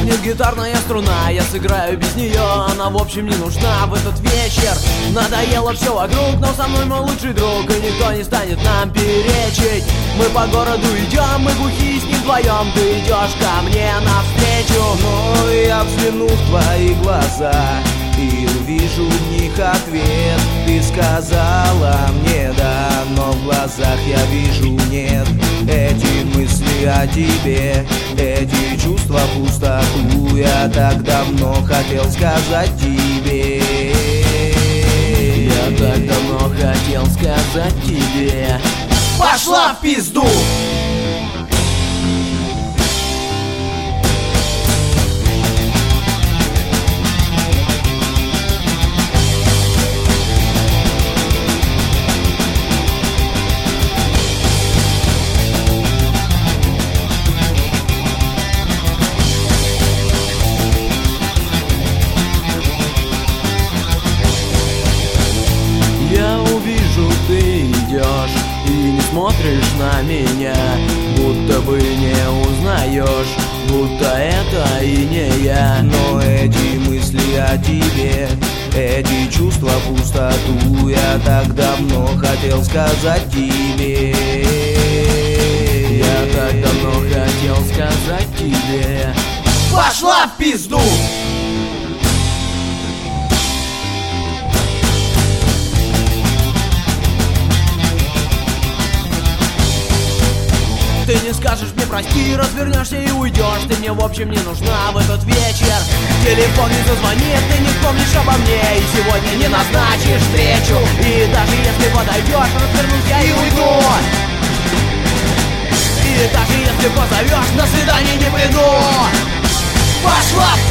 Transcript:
звонит гитарная струна, я сыграю без нее, она в общем не нужна в этот вечер. Надоело все вокруг, но со мной мой лучший друг, и никто не станет нам перечить. Мы по городу идем, мы глухие с ним вдвоем, ты идешь ко мне навстречу. Но я взгляну в твои глаза и увижу в них ответ. Ты сказала мне да, но в глазах я вижу нет. Эти мысли о тебе, эти чувства пустоту я так давно хотел сказать тебе. Я так давно хотел сказать тебе: пошла в пизду! Я увижу, ты идешь и не смотришь на меня, будто бы не узнаешь, будто это и не я. Но эти мысли о тебе, эти чувства пустоту я так давно хотел сказать тебе. Я так давно хотел сказать тебе: пошла в пизду! Ты не скажешь мне прости, развернешься и уйдешь. Ты мне в общем не нужна в этот вечер. Телефон не зазвонит, ты не вспомнишь обо мне, и сегодня не назначишь встречу. И даже если подойдешь, развернусь я и уйду. И даже если позовешь, на свидание не приду. Пошла